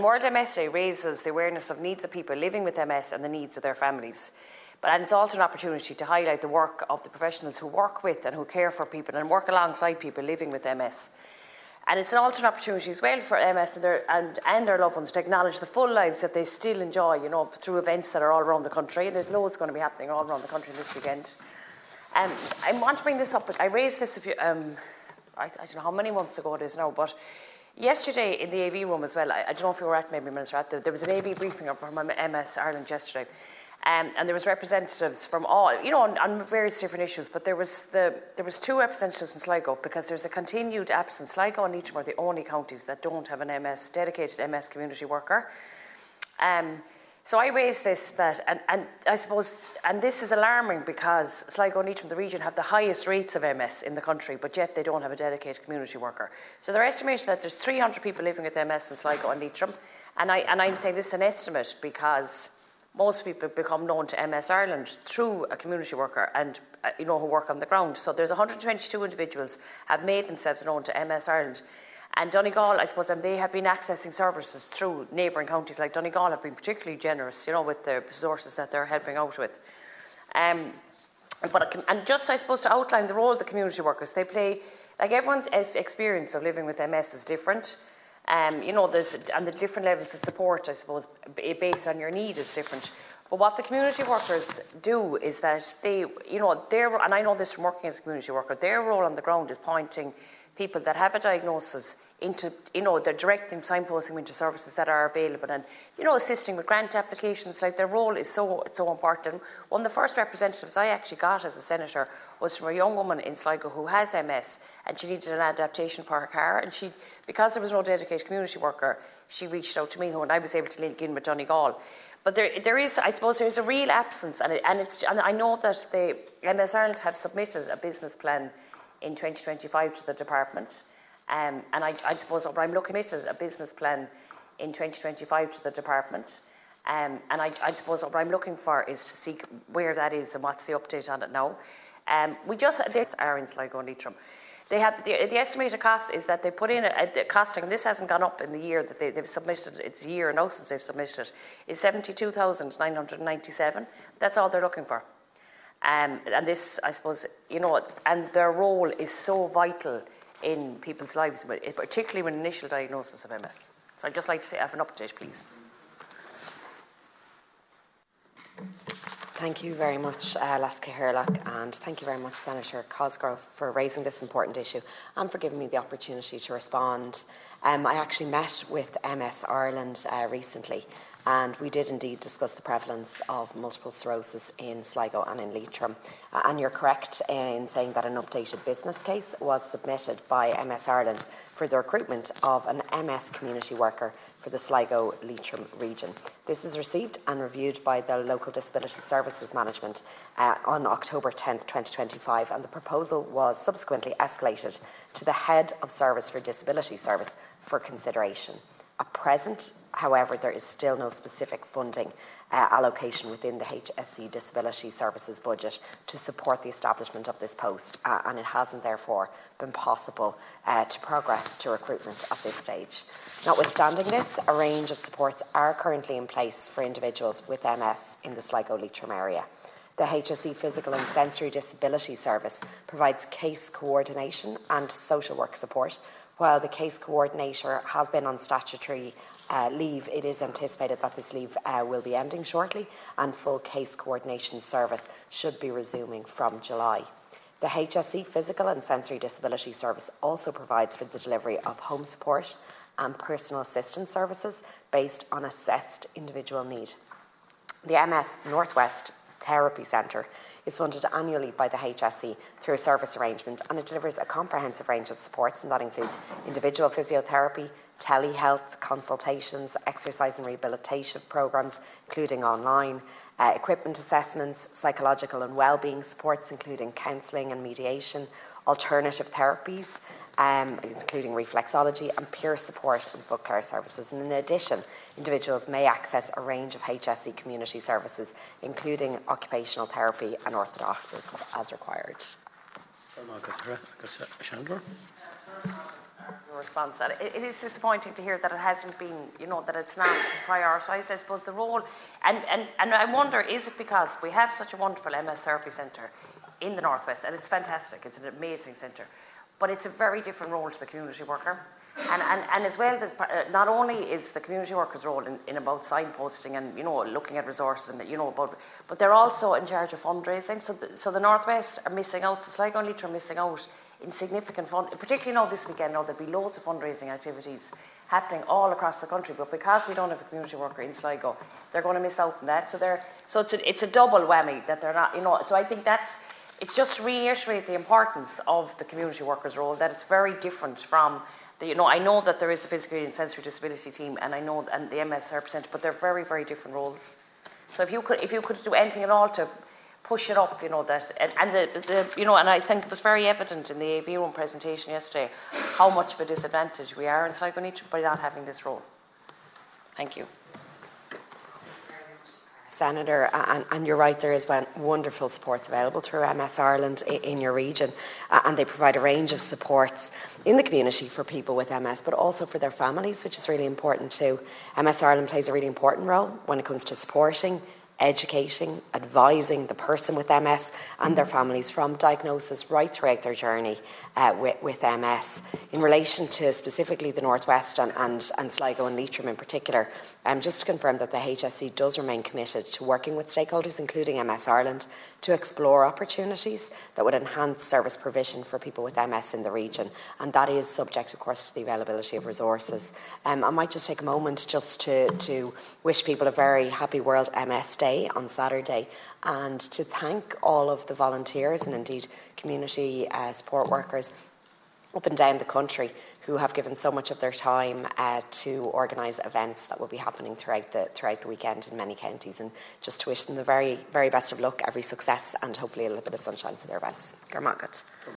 World MS Day raises the awareness of needs of people living with MS and the needs of their families. And it's also an opportunity to highlight the work of the professionals who work with and who care for people and work alongside people living with MS. And it's also an opportunity as well for MS and their loved ones to acknowledge the full lives that they still enjoy, through events that are all around the country. And there's loads going to be happening all around the country this weekend. I want to bring this up. I raised this I don't know how many months ago it is now, but yesterday in the AV room as well, I don't know if you were at, maybe Minister, there was an AV briefing from MS Ireland yesterday. And there was representatives from all, on various different issues, but there was two representatives in Sligo because there's a continued absence. Sligo and Leitrim are the only counties that don't have an dedicated MS community worker. So I raised this, and I suppose, and this is alarming because Sligo and Leitrim, the region, have the highest rates of MS in the country, but yet they don't have a dedicated community worker. So they're estimating that there's 300 people living with MS in Sligo and Leitrim, and I'm saying this is an estimate because most people become known to MS Ireland through a community worker and who work on the ground. So there's 122 individuals have made themselves known to MS Ireland. And Donegal, I suppose, and they have been accessing services through neighbouring counties like Donegal have been particularly generous, with the resources that they're helping out with. And just, I suppose, to outline the role of the community workers, they play, like everyone's experience of living with MS is different. And the different levels of support, I suppose, based on your need is different. But what the community workers do is that they, and I know this from working as a community worker, their role on the ground is pointing people that have a diagnosis into, they're directing, signposting them into services that are available and, assisting with grant applications. Like, their role is so important. One of the first representatives I actually got as a senator was from a young woman in Sligo who has MS and she needed an adaptation for her car, and because there was no dedicated community worker, she reached out to me, and I was able to link in with Donegal. But there is, I suppose, there's a real absence, and I know that the MS Ireland have submitted a business plan in 2025 to the department, and I suppose I'm looking at a business plan in 2025 to the department, and I suppose what I'm looking for is to see where that is and what's the update on it now. They are in Sligo and Leitrim. They have the estimated cost is that they put in a costing, and this hasn't gone up in the year that they've submitted. It's a year now since they've submitted. Is 72,997. That's all they're looking for. And this, I suppose, and their role is so vital in people's lives, particularly with initial diagnosis of MS. So I'd just like to have an update, please. Thank you very much, Laska Herlock, and thank you very much, Senator Cosgrove, for raising this important issue and for giving me the opportunity to respond. I actually met with MS Ireland recently, and we did indeed discuss the prevalence of multiple sclerosis in Sligo and in Leitrim. And you're correct in saying that an updated business case was submitted by MS Ireland for the recruitment of an MS community worker for the Sligo-Leitrim region. This was received and reviewed by the Local Disability Services Management on October 10th, 2025, and the proposal was subsequently escalated to the Head of Service for Disability Service for consideration. At present, however, there is still no specific funding allocation within the HSE Disability Services budget to support the establishment of this post, and it hasn't therefore been possible to progress to recruitment at this stage. Notwithstanding this, a range of supports are currently in place for individuals with MS in the Sligo-Leitrim area. The HSE Physical and Sensory Disability Service provides case coordination and social work support. While the case coordinator has been on statutory leave, it is anticipated that this leave will be ending shortly, and full case coordination service should be resuming from July. The HSE Physical and Sensory Disability Service also provides for the delivery of home support and personal assistance services based on assessed individual need. The MS Northwest Therapy Centre is funded annually by the HSE through a service arrangement, and it delivers a comprehensive range of supports, and that includes individual physiotherapy, telehealth consultations, exercise and rehabilitation programmes, including online, equipment assessments, psychological and wellbeing supports, including counselling and mediation, alternative therapies, including reflexology, and peer support and foot care services. And in addition, individuals may access a range of HSE community services, including occupational therapy and orthodontics as required. response. And it is disappointing to hear that it hasn't been, that it's not prioritised. I suppose the role, and I wonder, is it because we have such a wonderful MS therapy centre in the Northwest, and it's fantastic, it's an amazing centre, but it's a very different role to the community worker. And as well, not only is the community worker's role in about signposting and looking at resources and but they're also in charge of fundraising. So the Northwest are missing out. So Sligo and Leitrim are missing out in significant particularly now this weekend. Now there'll be loads of fundraising activities happening all across the country, but because we don't have a community worker in Sligo, they're going to miss out on that. So it's a double whammy that they're not. So I think it's just to reiterate the importance of the community worker's role, that it's very different from. I know that there is the physical and sensory disability team, and and the MS therapy centre, but they're very, very different roles. So if you could do anything at all to push it up, and I think it was very evident in the AV1 presentation yesterday how much of a disadvantage we are in Sligo and Leitrim by not having this role. Thank you. Senator, and you're right, there is wonderful supports available through MS Ireland in your region, and they provide a range of supports in the community for people with MS, but also for their families, which is really important too. MS Ireland plays a really important role when it comes to supporting, educating, advising the person with MS and their families from diagnosis right throughout their journey with MS. In relation to specifically the Northwest and Sligo and Leitrim in particular, just to confirm that the HSE does remain committed to working with stakeholders, including MS Ireland, to explore opportunities that would enhance service provision for people with MS in the region, and that is subject, of course, to the availability of resources. I might just take a moment just to wish people a very happy World MS Day on Saturday, and to thank all of the volunteers and indeed community support workers up and down the country who have given so much of their time to organise events that will be happening throughout the weekend in many counties, and just to wish them the very, very best of luck, every success, and hopefully a little bit of sunshine for their events. Garmagat.